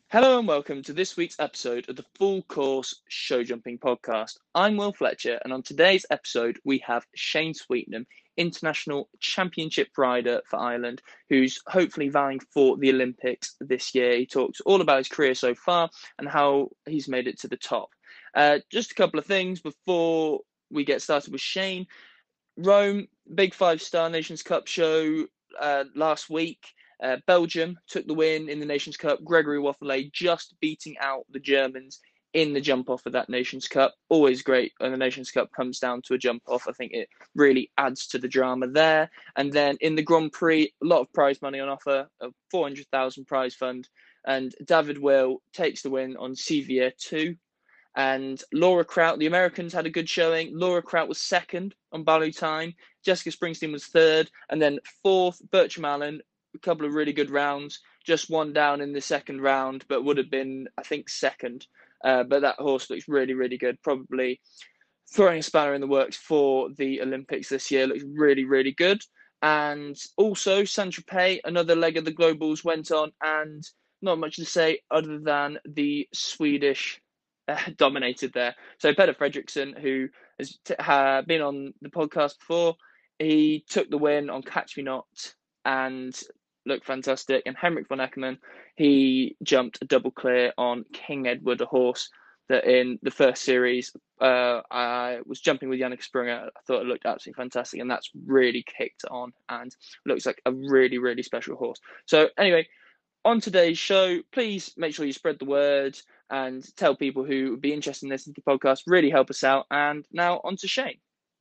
Hello and welcome to this week's episode of the Full Course Show Jumping Podcast. I'm Will Fletcher, and on today's episode, we have Shane Sweetnam, international championship rider for Ireland, who's hopefully vying for the Olympics this year. He talks all about his career so far and how he's made it to the top. Just a couple of things before we get started with Shane. Rome, big five-star Nations Cup show last week. Belgium took the win in the Nations Cup. Gregory Wathelet just beating out the Germans in the jump off of that Nations Cup. Always great when the Nations Cup comes down to a jump off. I think it really adds to the drama there. And then in the Grand Prix, a lot of prize money on offer, a 400,000 prize fund. And David Will takes the win on Sevier 2. And Laura Kraut, the Americans had a good showing. Laura Kraut was second on Balu time. Jessica Springsteen was third. And then fourth, Bertram Allen, a couple of really good rounds. Just one down in the second round, but would have been, I think, second. But that horse looks really, really good. Probably throwing a spanner in the works for the Olympics this year. Looks really, really good. And also, Saint-Tropez, another leg of the Globals went on. And not much to say other than the Swedish dominated there. So Peter Fredriksson, who has been on the podcast before, he took the win on Catch Me Not and looked fantastic. And Henrik von Eckermann, he jumped a double clear on King Edward, a horse that in the first series I was jumping with Yannick Sprunger. I thought it looked absolutely fantastic, and that's really kicked on and looks like a really, really special horse. So anyway, on today's show, please make sure you spread the word and tell people who would be interested in listening to the podcast. Really help us out. And now on to Shane.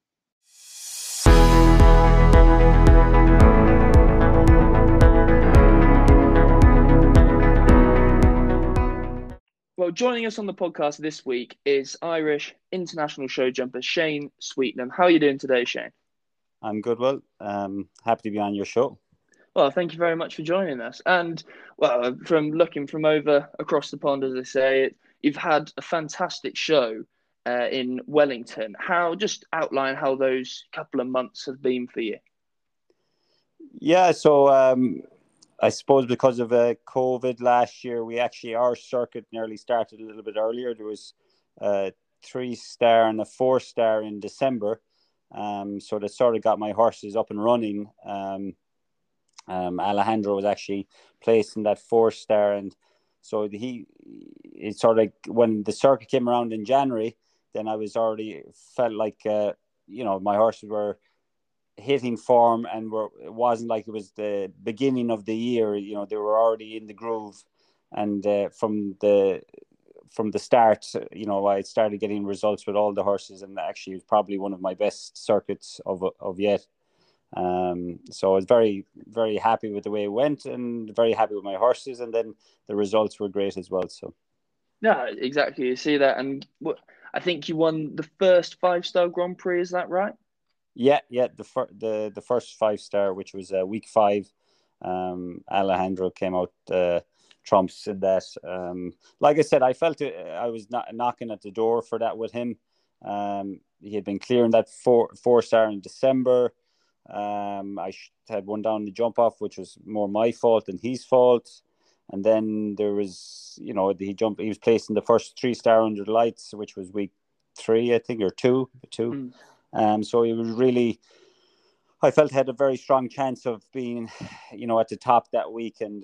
Well, joining us on the podcast this week is Irish international show jumper Shane Sweetnam. How are you doing today, Shane? I'm good, Will. Happy to be on your show. Well, thank you very much for joining us. And, well, from looking from over across the pond, as they say, you've had a fantastic show in Wellington. Just outline how those couple of months have been for you. Yeah, so I suppose because of COVID last year, our circuit nearly started a little bit earlier. There was a 3-star and a 4-star in December. So that sort of got my horses up and running. Alejandro was actually placed in that 4-star, and so it's sort of like when the circuit came around in January, then I was already felt like my horses were hitting form, and it wasn't like it was the beginning of the year. They were already in the groove, and from the start, I started getting results with all the horses, and actually it was probably one of my best circuits of yet. So I was very, very happy with the way it went, and very happy with my horses, and then the results were great as well. So yeah, exactly. You see that, and I think you won the first 5-star Grand Prix. Is that right? Yeah. The first 5-star, which was week 5, Alejandro came out trumps in that. Like I said, I felt I was not knocking at the door for that with him. He had been clearing that 4-star in December. I had one down the jump off, which was more my fault than his fault. And then there was, he was placed in the first 3-star under the lights, which was week 3, I think, or 2. So he was really, I felt, had a very strong chance of being, at the top that week, and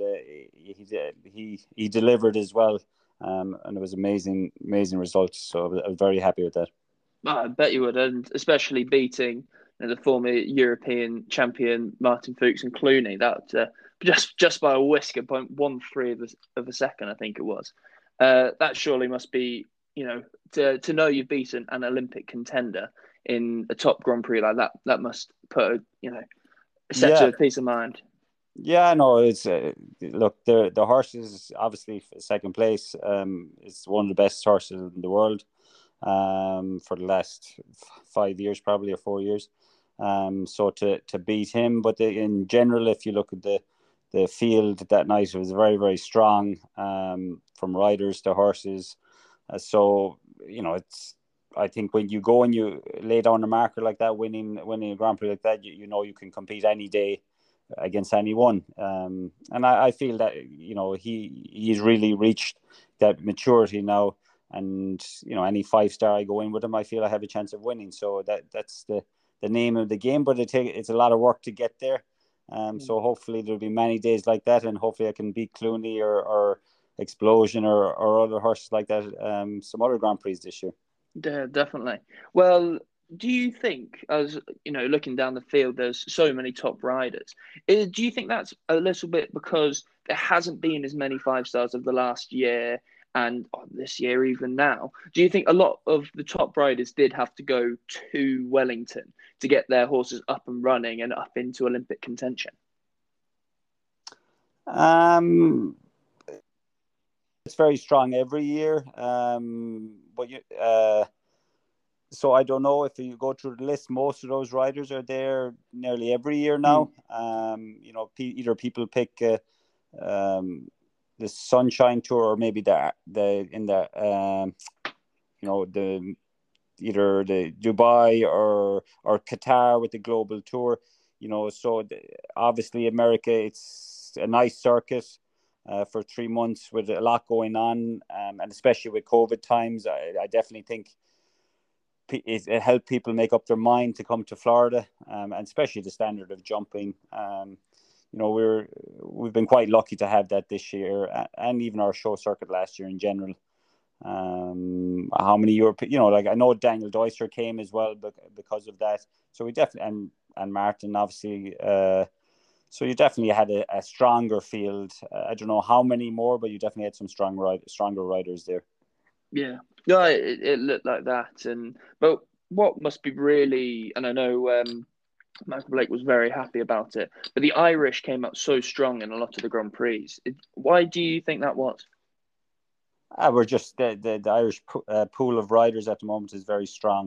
he delivered as well. And it was amazing results. So I was very happy with that. I bet you would, and especially beating the former European champion Martin Fuchs and Clooney. That just by a whisker, 0.13 of a second, I think it was. That surely must be, to know you've beaten an Olympic contender in a top Grand Prix like that. That must put a sense of peace of mind. Yeah, no, it's look, the horse is obviously second place. It's one of the best horses in the world for the last 5 years, probably, or 4 years. So to beat him, but in general, if you look at the field that night, it was very, very strong, from riders to horses. So it's, I think when you go and you lay down a marker like that, winning a Grand Prix like that, you can compete any day. against anyone. And I feel that he's really reached that maturity now. And any 5-star I go in with him, I feel I have a chance of winning. So that's the name of the game, but it's a lot of work to get there. So hopefully there'll be many days like that, and hopefully I can beat Clooney or Explosion or other horses like that. Some other Grand Prix this year. Yeah, definitely. Well, do you think, as looking down the field, there's so many top riders? Do you think that's a little bit because there hasn't been as many 5-stars of the last year and this year even now? Do you think a lot of the top riders did have to go to Wellington to get their horses up and running and up into Olympic contention? It's very strong every year. So I don't know if you go through the list. Most of those riders are there nearly every year now. Either people pick the Sunshine Tour, or maybe the either the Dubai or Qatar with the Global Tour. So obviously America, it's a nice circuit for 3 months with a lot going on, and especially with COVID times, I definitely think it helped people make up their mind to come to Florida, and especially the standard of jumping. We've been quite lucky to have that this year, and even our show circuit last year in general. How many European, I know Daniel Deusser came as well because of that. So we definitely, and Martin obviously. So you definitely had a stronger field. I don't know how many more, but you definitely had some stronger riders there. Yeah, no, it looked like that. But what must be really, and I know Michael Blake was very happy about it, but the Irish came out so strong in a lot of the Grand Prix. Why do you think that was? We're just the Irish pool of riders at the moment is very strong.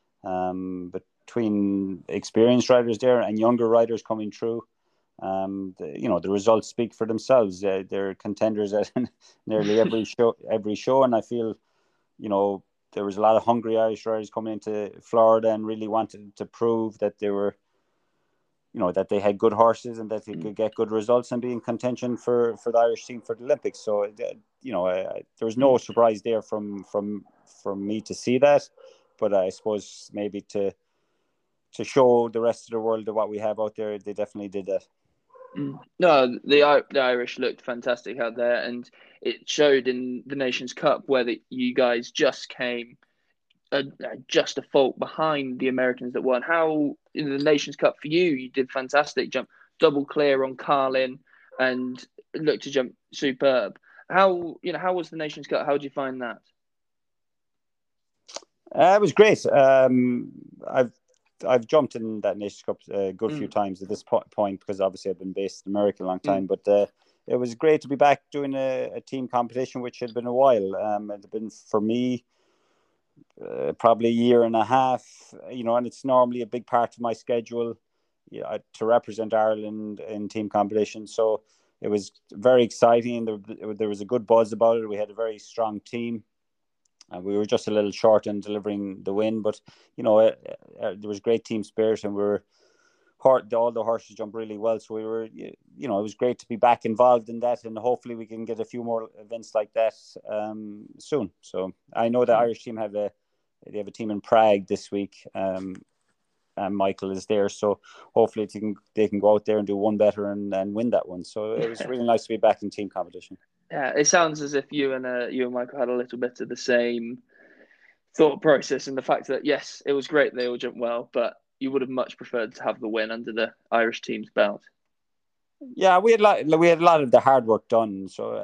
Between experienced riders there and younger riders coming through. The results speak for themselves. They're contenders at nearly every show, and I feel, there was a lot of hungry Irish riders coming into Florida and really wanted to prove that they were, that they had good horses and that they could get good results and be in contention for the Irish team for the Olympics. So, there was no surprise there from me to see that, but I suppose maybe to show the rest of the world that what we have out there, they definitely did that. No, the Irish looked fantastic out there, and it showed in the Nations Cup where you guys just came just a fault behind the Americans that won. How in the Nations Cup for you did fantastic, jump double clear on Carlin and looked to jump superb. How was the Nations Cup? How did you find that? It was great. I've jumped in that Nations Cup a good few times at this point because obviously I've been based in America a long time. But it was great to be back doing a team competition, which had been a while. It had been for me probably a year and a half, and it's normally a big part of my schedule to represent Ireland in team competition. So it was very exciting. There was a good buzz about it. We had a very strong team. We were just a little short in delivering the win, but there was great team spirit, and all the horses jumped really well. So we were, it was great to be back involved in that, and hopefully we can get a few more events like that soon. So I know the Irish team have a team in Prague this week, and Michael is there. So hopefully they can go out there and do one better and win that one. So it was really nice to be back in team competition. Yeah, it sounds as if you and Michael had a little bit of the same thought process, and the fact that yes, it was great they all jumped well, but you would have much preferred to have the win under the Irish team's belt. Yeah, we had a lot of the hard work done. So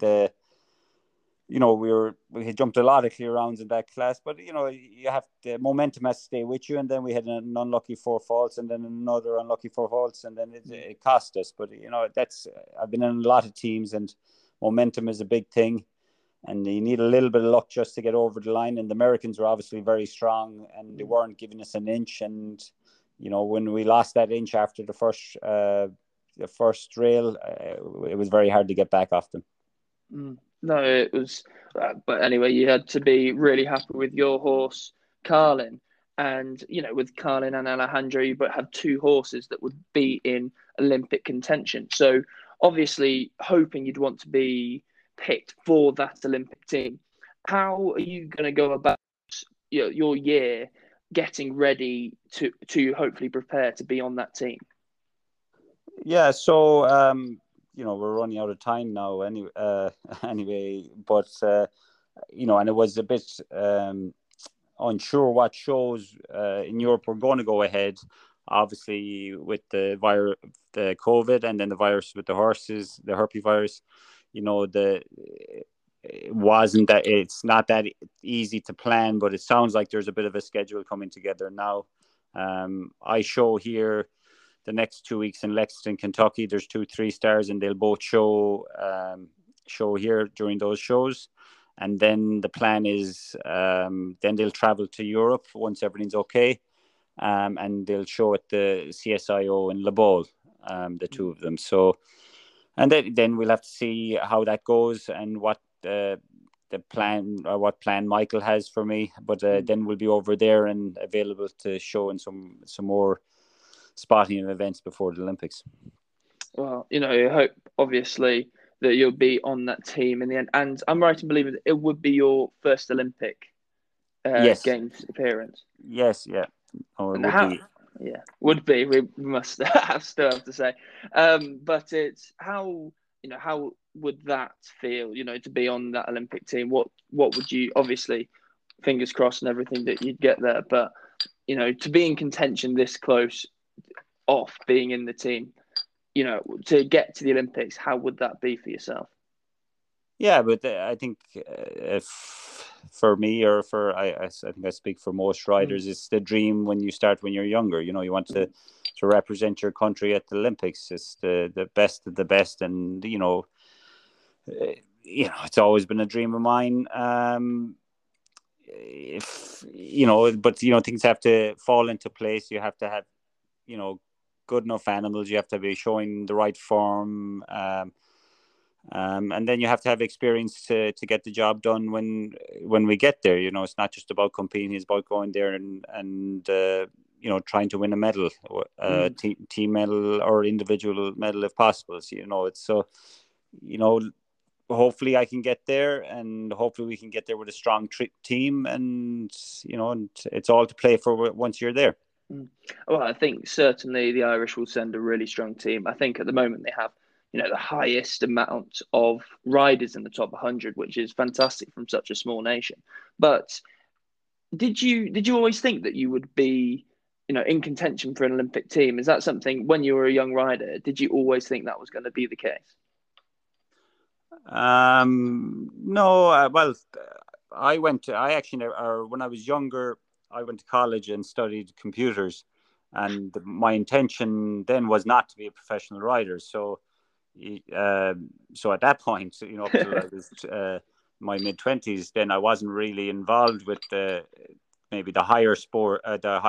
we had jumped a lot of clear rounds in that class, but you have the momentum has to stay with you, and then we had an unlucky 4 faults, and then another unlucky 4 faults, and then it cost us. But I've been in a lot of teams, and momentum is a big thing, and you need a little bit of luck just to get over the line. And the Americans were obviously very strong, and they weren't giving us an inch. And when we lost that inch after the first rail, it was very hard to get back off them. No, it was. But anyway, you had to be really happy with your horse, Carlin. And, with Carlin and Alejandro, you but had 2 horses that would be in Olympic contention. So obviously hoping you'd want to be picked for that Olympic team. How are you going to go about your year getting ready to hopefully prepare to be on that team? Yeah, so we're running out of time now. Anyway, but and it was a bit unsure what shows in Europe were going to go ahead. Obviously, with the COVID, and then the virus with the horses, the herpes virus. It's not that easy to plan, but it sounds like there's a bit of a schedule coming together now. I show here the next 2 weeks in Lexington, Kentucky. There's 2 3-stars, and they'll both show here during those shows. And then the plan is then they'll travel to Europe once everything's okay, and they'll show at the CSIO in Le Bol, the 2 of them. So, and then we'll have to see how that goes and what the plan, or what plan Michael has for me. But then we'll be over there and available to show in some more spotting of events before the Olympics. Well, I hope obviously that you'll be on that team in the end. And I'm right in believing that it would be your first Olympic Yes. Games appearance. Yes, yeah. Oh, it would be. Yeah, would be. We must still have to say. But it's how would that feel? To be on that Olympic team. What would you, obviously, fingers crossed and everything that you'd get there. But to be in contention this close off being in the team, to get to the Olympics, how would that be for yourself? Yeah, but I think if for me, or I think I speak for most riders, it's the dream when you're younger. You want to represent your country at the Olympics. It's the best of the best, and it's always been a dream of mine. But things have to fall into place. You have to have good enough animals. You have to be showing the right form. And then you have to have experience to get the job done when we get there. It's not just about competing; it's about going there and trying to win a medal, team medal or individual medal if possible. So, it's so. Hopefully I can get there, and hopefully we can get there with a strong team, and and it's all to play for once you're there. Well, I think certainly the Irish will send a really strong team. I think at the moment they have the highest amount of riders in the top 100, which is fantastic from such a small nation. But did you always think that you would be, in contention for an Olympic team? Is that something, when you were a young rider, did you always think that was going to be the case? No. Well, when I was younger, I went to college and studied computers, and my intention then was not to be a professional rider. So at that point, up till I was my mid-20s, then I wasn't really involved with maybe the higher sport, the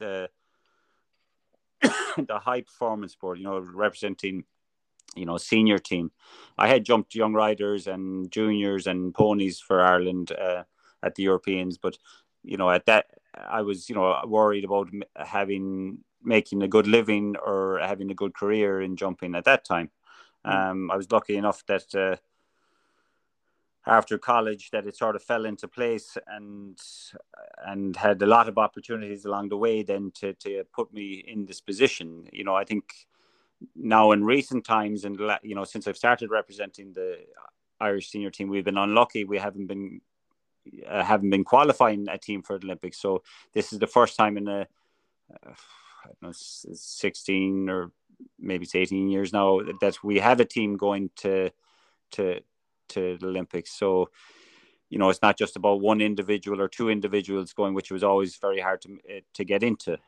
high performance sport. Representing senior team. I had jumped young riders and juniors and ponies for Ireland at the Europeans, but at that I was worried about making a good living or having a good career in jumping at that time. I was lucky enough that after college that it sort of fell into place, and had a lot of opportunities along the way then to put me in this position. I think now in recent times, and since I've started representing the Irish senior team, we've been unlucky. We haven't been qualifying a team for the Olympics. So this is the first time in I don't know, 16 or maybe it's 18 years now that we have a team going to the Olympics. So it's not just about one individual or two individuals going, which was always very hard to get into.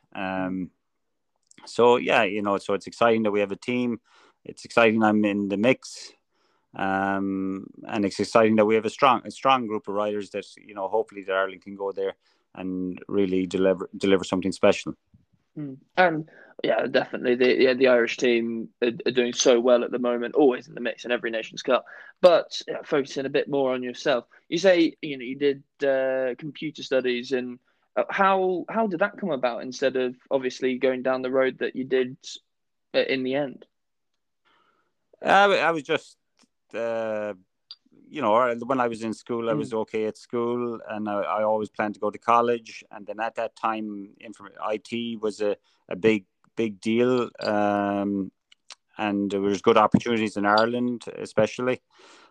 So yeah, so it's exciting that we have a team. It's exciting I'm in the mix. And it's exciting that we have a strong group of riders that hopefully that Ireland can go there and really deliver something special. Yeah, definitely the Irish team are doing so well at the moment, always in the mix in every Nations Cup. But focusing a bit more on yourself, you say you did computer studies, and how did that come about instead of obviously going down the road that you did in the end? I was just, when I was in school, I was Mm, okay at school, and I always planned to go to college. And then at that time, IT was a big deal, and there was good opportunities in Ireland, especially.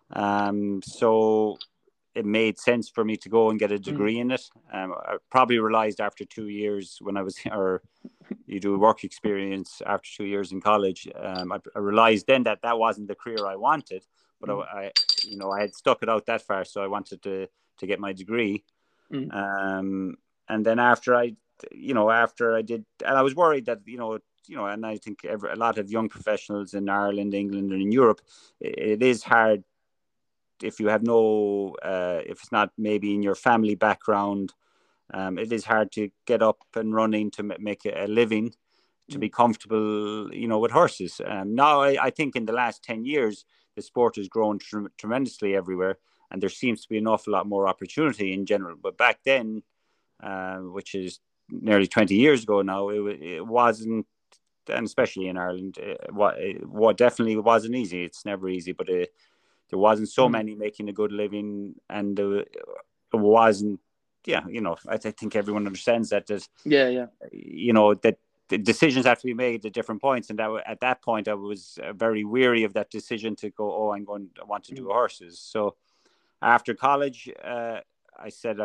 So it made sense for me to go and get a mm, degree in it. I probably realized after 2 years when I was, or you do a work experience after 2 years in college. I realized then that that wasn't the career I wanted, but mm, I had stuck it out that far, so I wanted to get my degree. mm, And then after I did, and I was worried that and I think a lot of young professionals in Ireland, England, and in Europe, it is hard if you have no, if it's not maybe in your family background. It is hard to get up and running to make a living, to be mm, comfortable, with horses. Now, I think in the last 10 years, the sport has grown tremendously everywhere, and there seems to be an awful lot more opportunity in general. But back then, which is nearly 20 years ago now, it wasn't, and especially in Ireland, what definitely wasn't easy. It's never easy, but there wasn't so mm. many making a good living, and it wasn't. Yeah, I think everyone understands that. There's, Yeah, yeah. that the decisions have to be made at different points, and that at that point I was very weary of that decision to go. Oh, I want to do Mm, horses. So after college, I said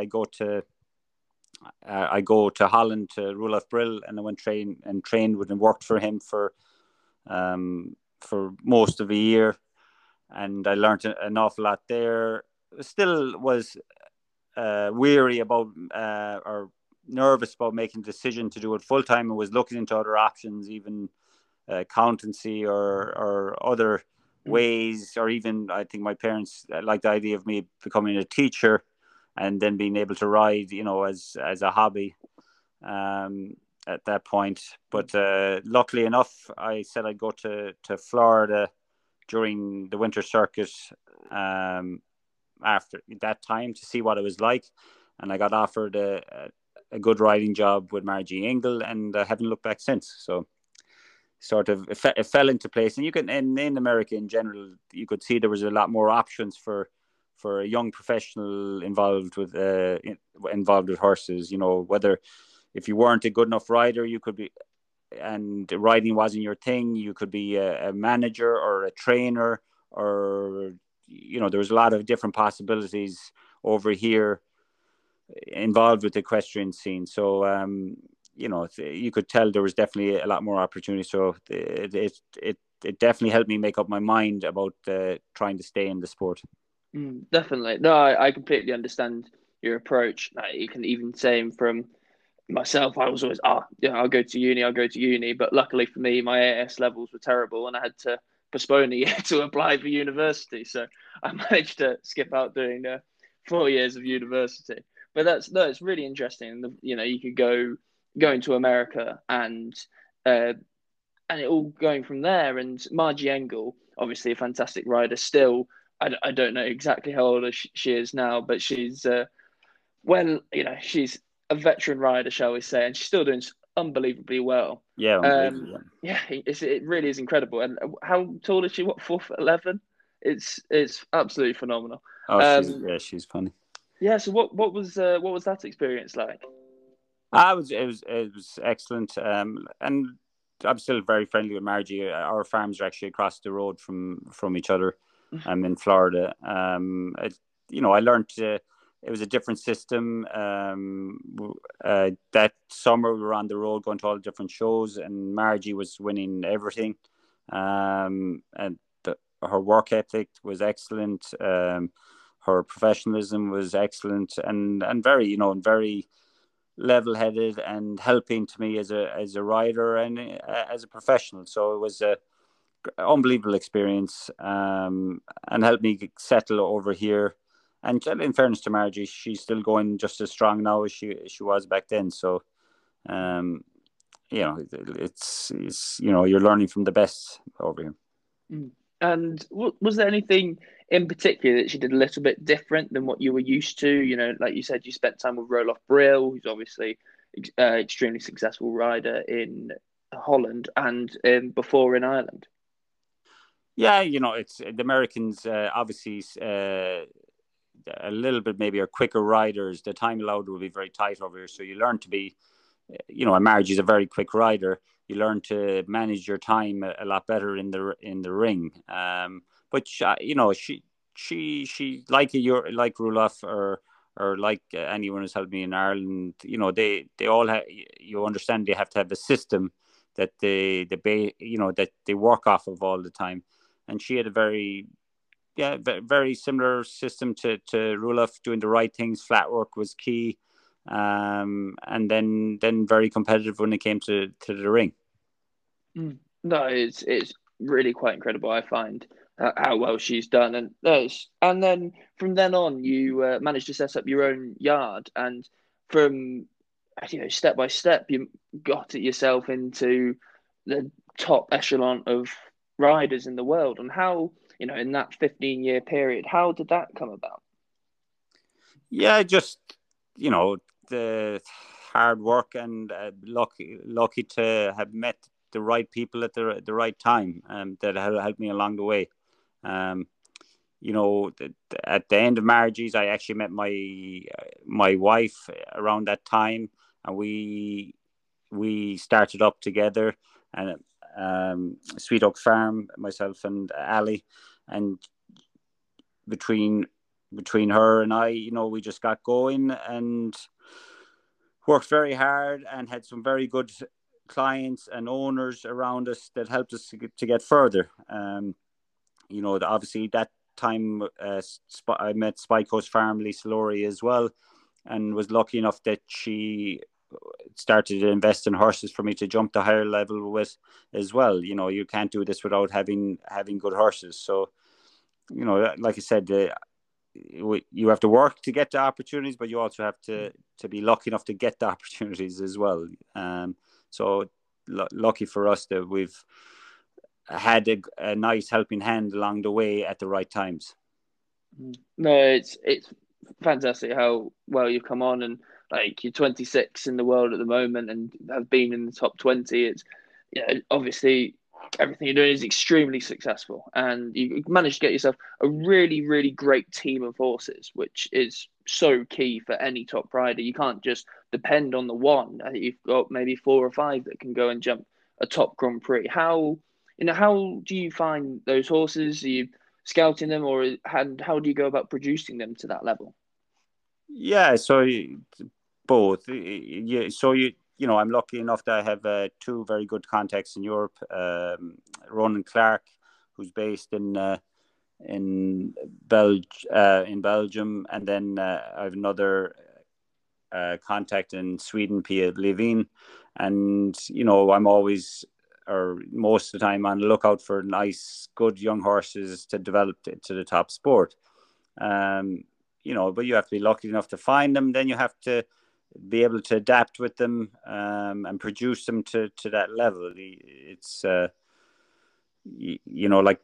I go to Holland to Roelof Brill, and I went trained with and worked for him for most of a year, and I learned an awful lot there. Still was weary about or nervous about making the decision to do it full time, and was looking into other options, even accountancy or other mm, ways, or even I think my parents liked the idea of me becoming a teacher and then being able to ride, as a hobby at that point. mm, But luckily enough, I said I'd go to Florida during the winter circuit um, after that time to see what it was like, and I got offered a good riding job with Margie Ingle, and I haven't looked back since. So sort of it fell into place, and you can in America in general, you could see there was a lot more options for a young professional involved with horses. Whether if you weren't a good enough rider, you could be, and riding wasn't your thing, you could be a manager or a trainer, or there was a lot of different possibilities over here involved with the equestrian scene. So you could tell there was definitely a lot more opportunity. So it definitely helped me make up my mind about trying to stay in the sport. definitely. No, I completely understand your approach. You can even say from myself, I was always, I'll go to uni, I'll go to uni. But luckily for me, my AS levels were terrible, and I had to postpone a year to apply for university. So I managed to skip out doing 4 years of university. But it's really interesting. You could go into America uh, and it all going from there. And Margie Engel, obviously a fantastic rider, still. I don't know exactly how old she is now, but she's she's a veteran rider, shall we say, and she's still doing unbelievably well. Yeah, unbelievable. Yeah. Yeah, it really is incredible. And how tall is she? What, 4'11"? It's absolutely phenomenal. Oh, Um, she's funny. yeah. So what was that experience like? It was excellent. And I'm still very friendly with Margie. Our farms are actually across the road from each other. I'm in Florida. I learned it was a different system. That summer we were on the road going to all the different shows, and Margie was winning everything. And her work ethic was excellent. Her professionalism was excellent, and very, very level-headed and helping to me as a rider and as a professional. So it was a unbelievable experience, and helped me settle over here. And in fairness to Margie, she's still going just as strong now as she was back then. So um, it's you're learning from the best over here. Mm. And was there anything in particular that she did a little bit different than what you were used to? Like you said, you spent time with Roloff Brill, who's obviously extremely successful rider in Holland and before in Ireland. Yeah, it's the Americans obviously a little bit maybe are quicker riders. The time allowed will be very tight over here, so you learn to be, a Margie is a very quick rider. You learn to manage your time a lot better in the ring. But she like like Roloff or like anyone who's helped me in Ireland. They all have. You understand they have to have a system that that they work off of all the time. And she had a very very similar system to Roloff, doing the right things. Flat work was key, and then very competitive when it came to the ring. No, it's really quite incredible. I find how well she's done, and then from then on, you managed to set up your own yard, and from step by step, you got it yourself into the top echelon of riders in the world. And how in that 15-year period, how did that come about? Yeah, just the hard work and lucky to have met the right people at the right time, that helped me along the way. Um, at the end of Margie's, I actually met my wife around that time, and we started up together, and Sweet Oak Farm, myself and Ali, and between her and I, we just got going and worked very hard and had some very good clients and owners around us that helped us to get further. Obviously that time I met Spike Coast Farm, Lisa Laurie as well, and was lucky enough that she started to invest in horses for me to jump to higher level with as well. You can't do this without having good horses. So, like I said, you have to work to get the opportunities, but you also have to be lucky enough to get the opportunities as well. So lucky for us that we've had a nice helping hand along the way at the right times. No, it's fantastic how well you've come on, and like you're 26 in the world at the moment and have been in the top 20. It's obviously everything you're doing is extremely successful, and you managed to get yourself a really, really great team of horses, which is so key for any top rider. You can't just depend on the one. You've got maybe four or five that can go and jump a top Grand Prix. How do you find those horses? Are you scouting them, or how do you go about producing them to that level? Yeah, so both. Yeah, so I'm lucky enough that I have two very good contacts in Europe. Ronan Clark, who's based in in Belgium, and then I have another contact in Sweden, Pia Levin, and I'm always, or most of the time, on the lookout for nice, good young horses to develop to the top sport. But you have to be lucky enough to find them. Then you have to be able to adapt with them, and produce them to that level. It's like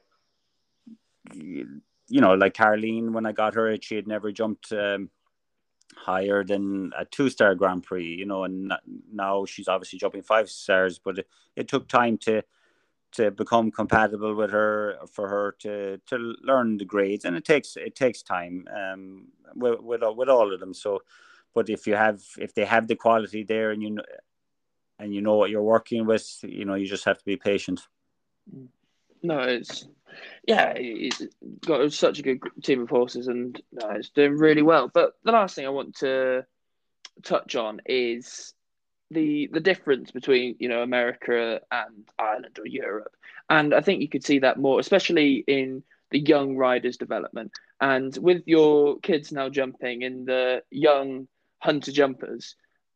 like Caroline, when I got her, she had never jumped higher than a 2-star Grand Prix, and now she's obviously jumping 5 stars, but it took time to become compatible with her, for her to learn the grades, and it takes time, with all of them. So, but if they have the quality there, and you know what you're working with, you just have to be patient. No, it's got such a good team of horses, and no, it's doing really well. But the last thing I want to touch on is the difference between America and Ireland or Europe, and I think you could see that more, especially in the young riders' development, and with your kids now jumping in the young hunter jumpers.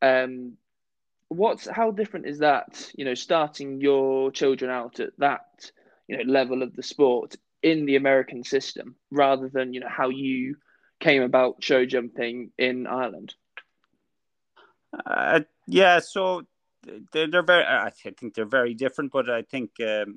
How different is that? Starting your children out at that level of the sport in the American system, rather than how you came about show jumping in Ireland. Yeah, so they're very. I think they're very different, but I think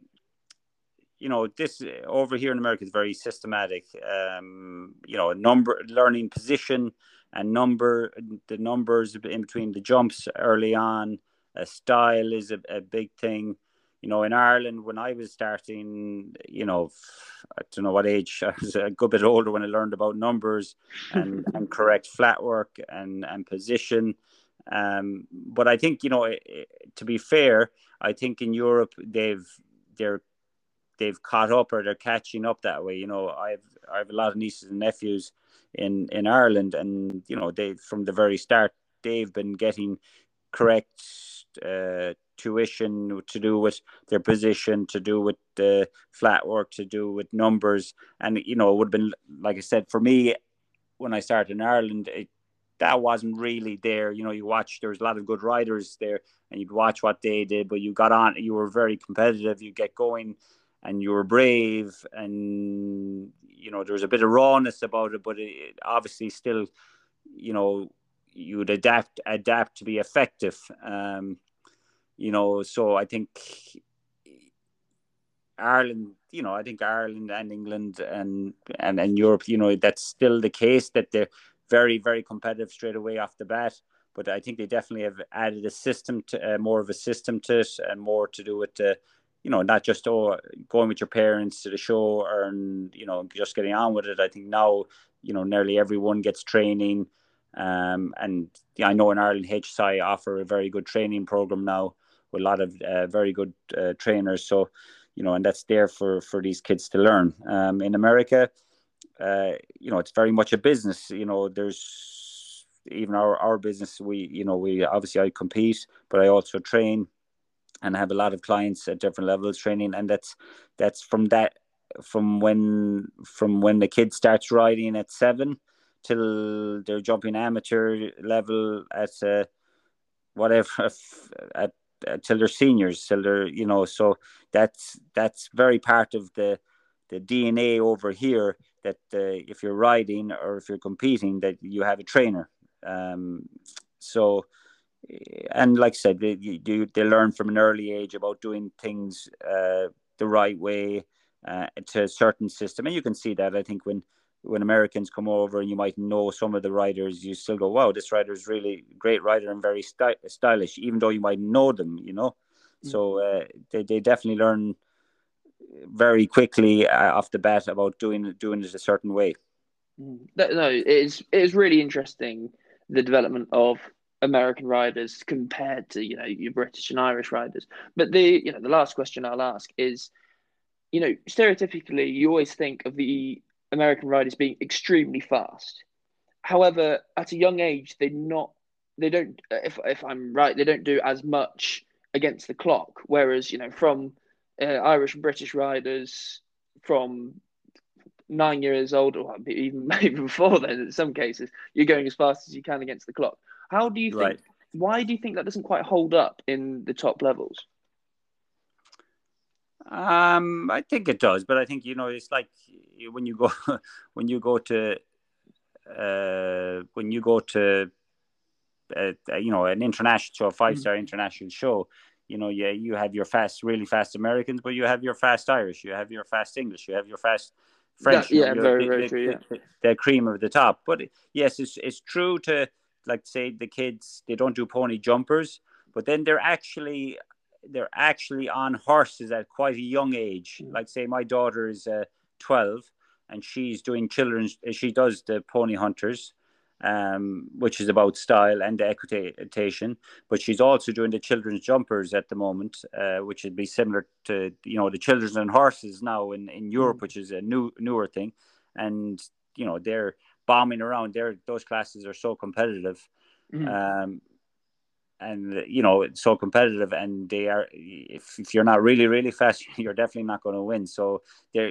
this over here in America is very systematic. Number learning position and the numbers in between the jumps early on. Style is a big thing. In Ireland, when I was starting, I don't know what age, I was a good bit older when I learned about numbers and correct flat work and position. But I think, to be fair, I think in Europe they've caught up, or they're catching up that way. I have a lot of nieces and nephews in Ireland, and they, from the very start, they've been getting correct tuition to do with their position, to do with the flat work, to do with numbers. And it would have been, like I said, for me when I started in Ireland, that wasn't really there. You watch, there was a lot of good riders there, and you'd watch what they did, but you got on, you were very competitive, you get going, and you were brave, and there was a bit of rawness about it, but it obviously still, you'd adapt to be effective. So I think Ireland, and England and Europe, that's still the case, that they're very, very competitive straight away off the bat. But I think they definitely have added a system to more of a system to it, and more to do with not just going with your parents to the show, or just getting on with it. I think now nearly everyone gets training, and I know in Ireland HSI offer a very good training program now with a lot of very good trainers. So and that's there for these kids to learn. In America, it's very much a business. There's even our business. We obviously, I compete, but I also train and have a lot of clients at different levels training. And that's from when the kid starts riding at 7 till they're jumping amateur level at whatever, till they're seniors, till they're, so that's very part of the DNA over here, that if you're riding or if you're competing, that you have a trainer. So, and like I said, they learn from an early age about doing things the right way, to a certain system. And you can see that, I think, when Americans come over, and you might know some of the riders, you still go, wow, this rider is really great rider and very stylish, even though you might know them, So they definitely learn very quickly off the bat about doing it a certain way. No, it is really interesting, the development of American riders compared to your British and Irish riders. But the last question I'll ask is, stereotypically you always think of the American riders being extremely fast. However, at a young age, they don't, if I'm right, they don't do as much against the clock. Whereas, from Irish and British riders from 9 years old, or even maybe before then, in some cases, you're going as fast as you can against the clock. How do you think? Right. Why do you think that doesn't quite hold up in the top levels? I think it does, but I think it's like when you go to an international show, a 5-star international show. You have your really fast Americans, but you have your fast Irish, you have your fast English, you have your fast French. Very true. Yeah, the cream of the top. But yes, it's true to, like, say, the kids, they don't do pony jumpers, but then they're actually on horses at quite a young age. Like, say, my daughter is 12, and she's doing she does the pony hunters, which is about style and the equitation, but she's also doing the children's jumpers at the moment, which would be similar to the children's and horses now in Europe, which is a newer thing. And they're bombing around. Those classes are so competitive. And so competitive, and they are, if you're not really, really fast, you're definitely not going to win. So they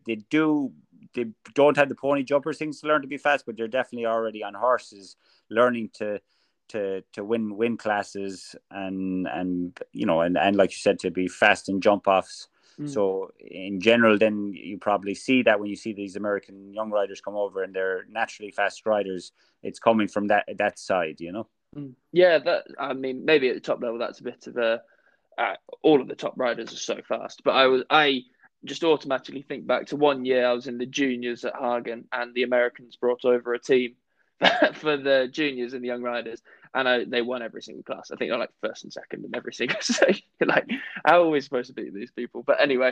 don't have the pony jumpers things to learn to be fast, but they're definitely already on horses, learning to win classes, and like you said, to be fast in jump offs. So in general, then you probably see that when you see these American young riders come over and they're naturally fast riders, it's coming from that side, Yeah, maybe at the top level that's a bit of a. All of the top riders are so fast, but I just automatically think back to one year I was in the juniors at Hagen, and the Americans brought over a team for the juniors and the young riders, and they won every single class. I think they're like first and second in every single. So like, how are we supposed to beat these people? But anyway,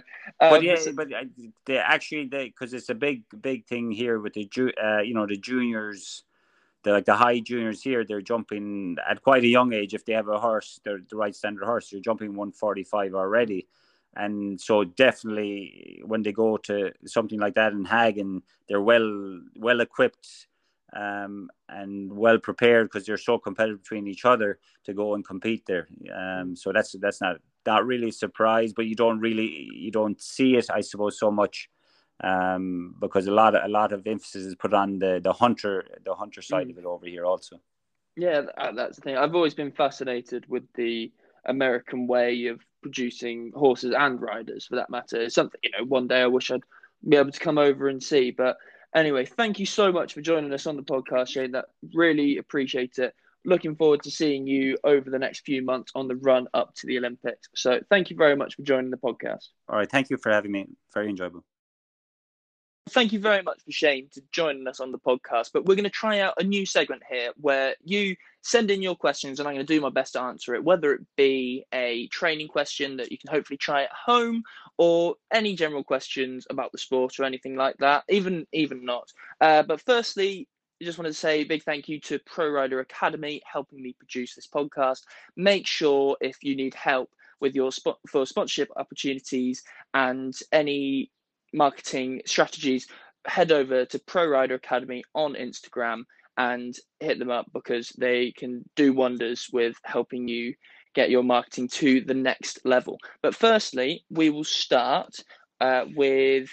because it's a big thing here with the the juniors. The high juniors here, they're jumping at quite a young age. If they have a horse, they're the right standard horse, you're jumping 145 already. And so definitely when they go to something like that in Hagen, they're well equipped and well prepared, because they're so competitive between each other to go and compete there. So that's not really a surprise, but you don't see it, I suppose, so much. Because a lot of emphasis is put on the hunter side of it over here also. Yeah, that's the thing. I've always been fascinated with the American way of producing horses and riders, for that matter. It's something, one day I wish I'd be able to come over and see. But anyway, thank you so much for joining us on the podcast, Shane. That really appreciate it. Looking forward to seeing you over the next few months on the run up to the Olympics. So thank you very much for joining the podcast. All right. Thank you for having me. Very enjoyable. Thank you very much for Shane to joining us on the podcast. But we're going to try out a new segment here where you send in your questions and I'm going to do my best to answer it, whether it be a training question that you can hopefully try at home, or any general questions about the sport or anything like that, even not. But firstly, I just wanted to say a big thank you to Pro Rider Academy helping me produce this podcast. Make sure if you need help with your for sponsorship opportunities and any marketing strategies, head over to Pro Rider Academy on Instagram and hit them up, because they can do wonders with helping you get your marketing to the next level. But firstly, we will start with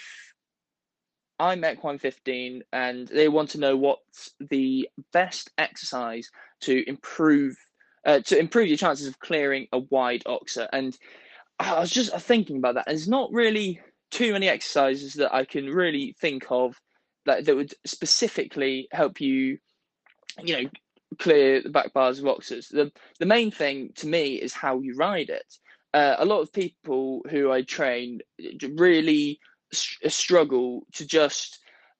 IMEC115, and they want to know what's the best exercise to improve your chances of clearing a wide oxer. And I was just thinking about that. There's not really too many exercises that I can really think of that would specifically help you, clear the back bars of oxers. The main thing to me is how you ride it. A lot of people who I train really struggle to just.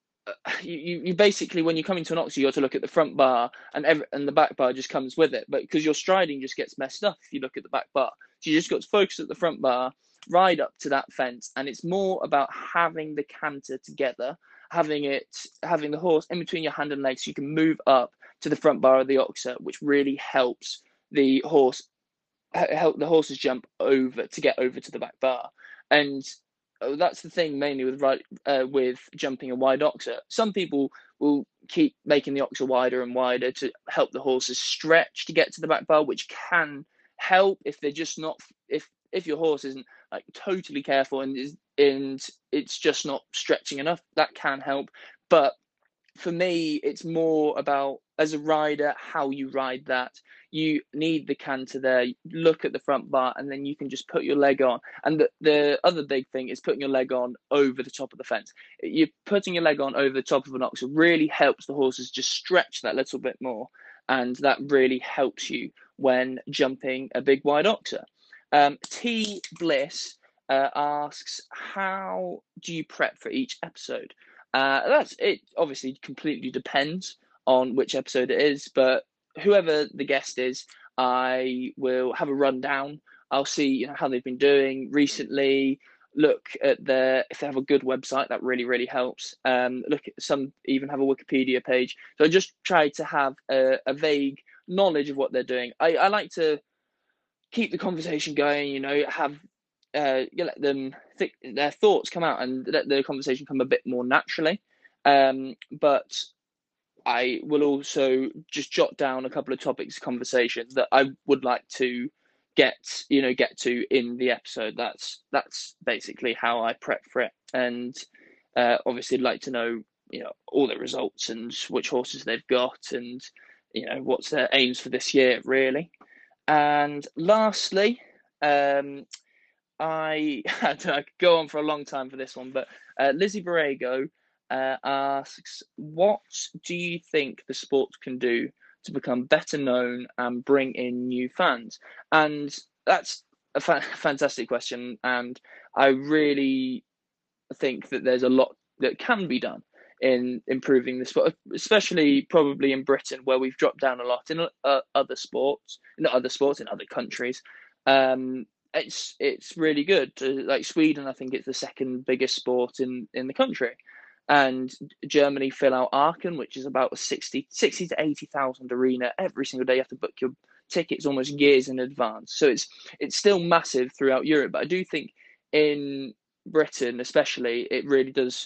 You basically, when you come into an oxer, you got to look at the front bar, and the back bar just comes with it. But because your striding just gets messed up if you look at the back bar, so you just got to focus at the front bar, ride up to that fence, and it's more about having the canter together, having the horse in between your hand and legs, so you can move up to the front bar of the oxer, which really helps the horse's jump over to get over to the back bar. And that's the thing mainly with jumping a wide oxer. Some people will keep making the oxer wider and wider to help the horses stretch to get to the back bar, which can help if they're just not if your horse isn't like totally careful and it's just not stretching enough. That can help. But for me, it's more about, as a rider, how you ride that. You need the canter there. Look at the front bar, and then you can just put your leg on. And the other big thing is putting your leg on over the top of the fence. You're putting your leg on over the top of an oxer really helps the horses just stretch that little bit more, and that really helps you when jumping a big wide oxer. T Bliss asks, how do you prep for each episode? That's it. Obviously, completely depends on which episode it is, but whoever the guest is, I will have a rundown. I'll see how they've been doing recently. Look at if they have a good website, that really, really helps. Look at some even have a Wikipedia page. So I just try to have a vague knowledge of what they're doing. I like to keep the conversation going, have you let them their thoughts come out and let the conversation come a bit more naturally. But I will also just jot down a couple of topics of conversations that I would like to get to in the episode. That's basically how I prep for it. And obviously I'd like to know, all the results and which horses they've got and, what's their aims for this year, really. And lastly, I could go on for a long time for this one, but Lizzie Borrego asks, what do you think the sport can do to become better known and bring in new fans? And that's a fantastic question, and I really think that there's a lot that can be done in improving the sport, especially probably in Britain, where we've dropped down a lot in other sports, not other sports in other countries. It's really good. Like Sweden, I think it's the second biggest sport in the country, and Germany fill out Aachen, which is about a 60 to 80,000 arena every single day. You have to book your tickets almost years in advance, so it's still massive throughout Europe. But I do think in Britain, especially, it really does.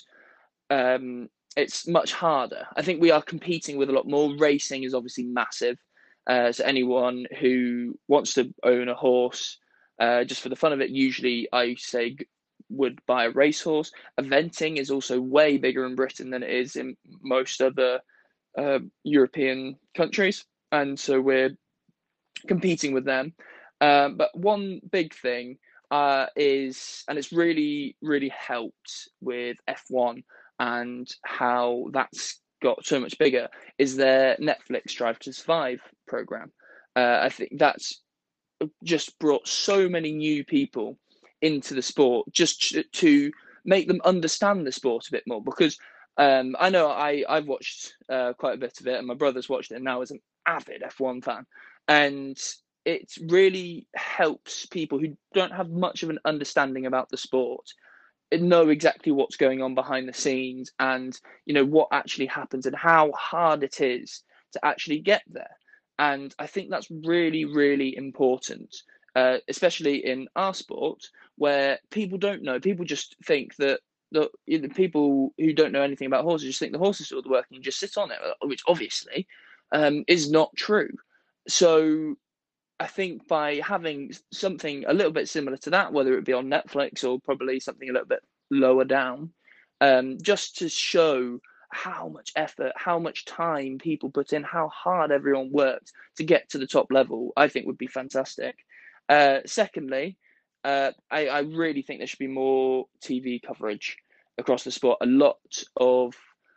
It's much harder. I think we are competing with a lot more. Racing is obviously massive. So anyone who wants to own a horse, just for the fun of it, usually I say would buy a racehorse. Eventing is also way bigger in Britain than it is in most other European countries, and so we're competing with them. But one big thing is, and it's really, really helped with F1 and how that's got so much bigger, is their Netflix Drive to Survive program. I think that's just brought so many new people into the sport, just to make them understand the sport a bit more. Because I know I've watched quite a bit of it, and my brother's watched it, and now is an avid F1 fan, and it really helps people who don't have much of an understanding about the sport know exactly what's going on behind the scenes, and what actually happens and how hard it is to actually get there. And I think that's really, really important, especially in our sport, where people don't know. People just think that the people who don't know anything about horses just think the horses do all the work and you just sit on it, which obviously is not true. So I think by having something a little bit similar to that, whether it be on Netflix or probably something a little bit lower down, just to show how much effort, how much time people put in, how hard everyone worked to get to the top level, I think would be fantastic. Secondly, I really think there should be more TV coverage across the sport. A lot of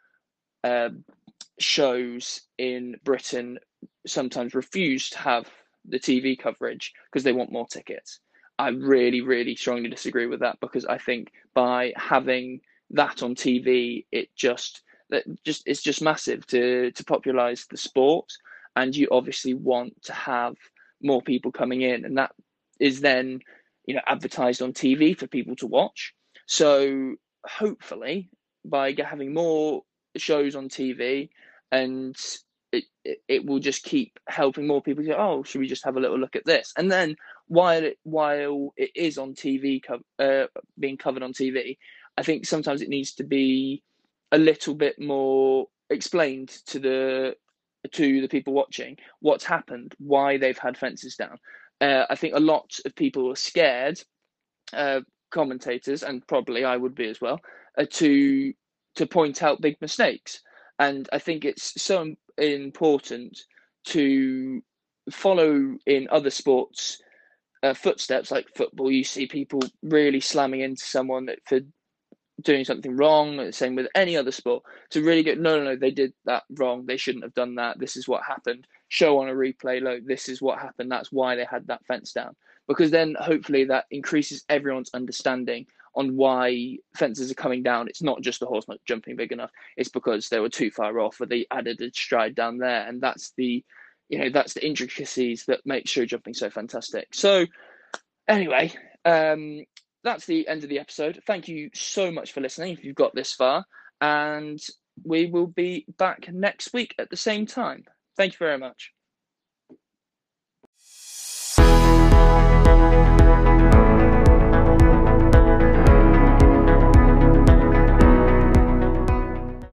shows in Britain sometimes refuse to have the TV coverage because they want more tickets. I really, really strongly disagree with that, because I think by having that on TV, it's just massive to popularize the sport, and you obviously want to have more people coming in, and that is then advertised on TV for people to watch. So hopefully by having more shows on TV, and it will just keep helping more people go, oh, should we just have a little look at this? And then while it is on TV, being covered on TV, I think sometimes it needs to be a little bit more explained to the people watching what's happened, why they've had fences down. I think a lot of people are scared, commentators, and probably I would be as well, to point out big mistakes. And I think it's so important to follow in other sports footsteps. Like football, you see people really slamming into someone for doing something wrong. Same with any other sport, to really go, no, they did that wrong, they shouldn't have done that, this is what happened, show on a replay, look, this is what happened, that's why they had that fence down. Because then hopefully that increases everyone's understanding on why fences are coming down. It's not just the horse not jumping big enough, it's because they were too far off, or they added a stride down there, and that's the intricacies that make show jumping so fantastic. So anyway, that's the end of the episode. Thank you so much for listening if you've got this far, and we will be back next week at the same time. Thank you very much.